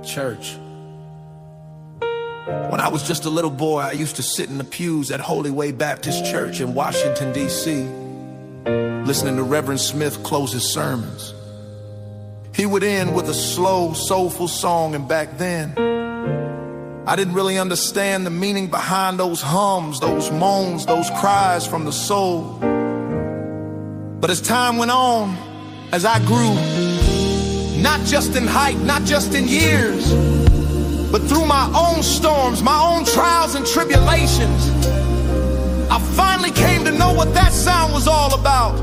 Church. When I was just a little boy, I used to sit in the pews at Holy Way Baptist Church in Washington, D.C., listening to Reverend Smith close his sermons. He would end with a slow, soulful song, and back then, I didn't really understand the meaning behind those hums, those moans, those cries from the soul. But as time went on, as I grew, not just in height, not just in years, but through my own storms, my own trials and tribulations, I finally came to know what that sound was all about.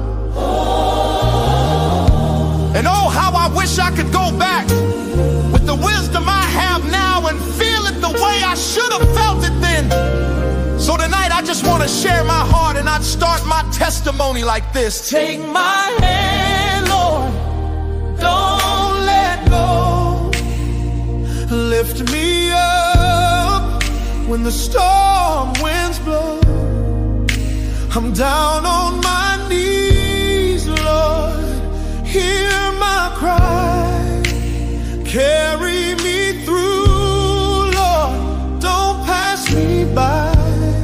And oh, how I wish I could go back with the wisdom I have now and feel it the way I should have felt it then. So tonight I just want to share my heart, and I'd start my testimony like this. Take my hand, Lord, don't let go. Lift me up when the storm winds blow. I'm down on my knees, Lord, hear my cry. Carry me through, Lord, don't pass me by.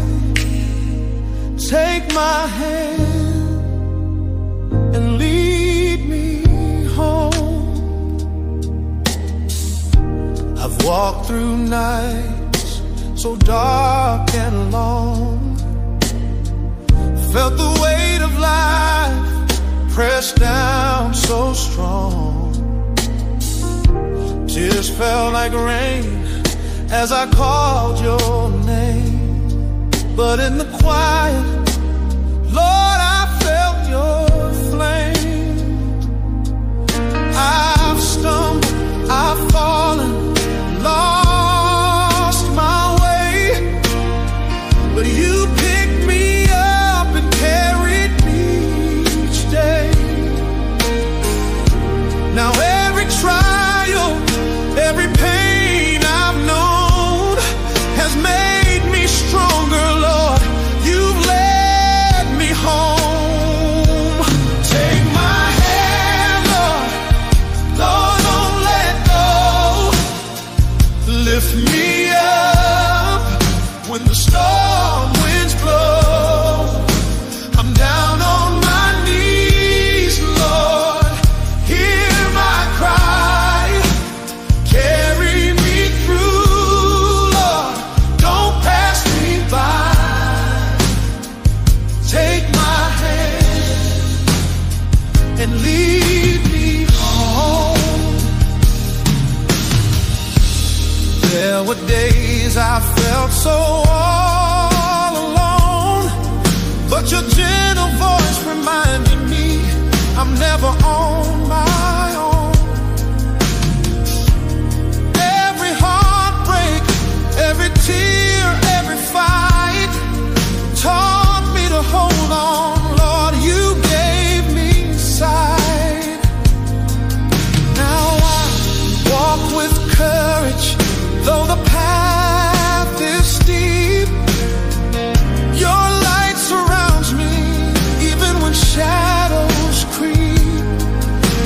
Take my hand and lead me home. I've walked through nights so dark and long, felt the weight of life pressed down so strong. Tears fell like rain as I called your name, but in the quiet, Lord, I felt your flame. I've stumbled, I've fallen, lost my way, but you picked me up and carried me each day. Now every trial, every pain I've known has made me stronger, Lord. You've led me home. Take my hand, Lord, Lord, don't let go. Lift me up when the storm winds blow. I'm down on my knees, Lord, hear my cry. Carry me through, Lord, don't pass me by. Take my hand and lead me home. There were days I felt so all alone, but your gentle voice reminded me I'm never on my own. Every heartbreak, every tear, every fight taught me to hold on. Lord, you gave me sight. Now I walk with courage, though the path is steep. Your light surrounds me, even when shadows creep.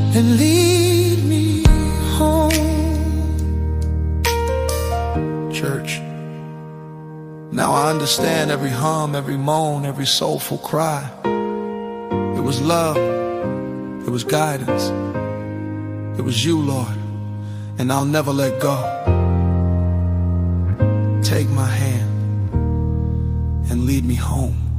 and lead me home. Church, now I understand every hum, every moan, every soulful cry. It was love, it was guidance, it was you, Lord, and I'll never let go. Take my hand and lead me home.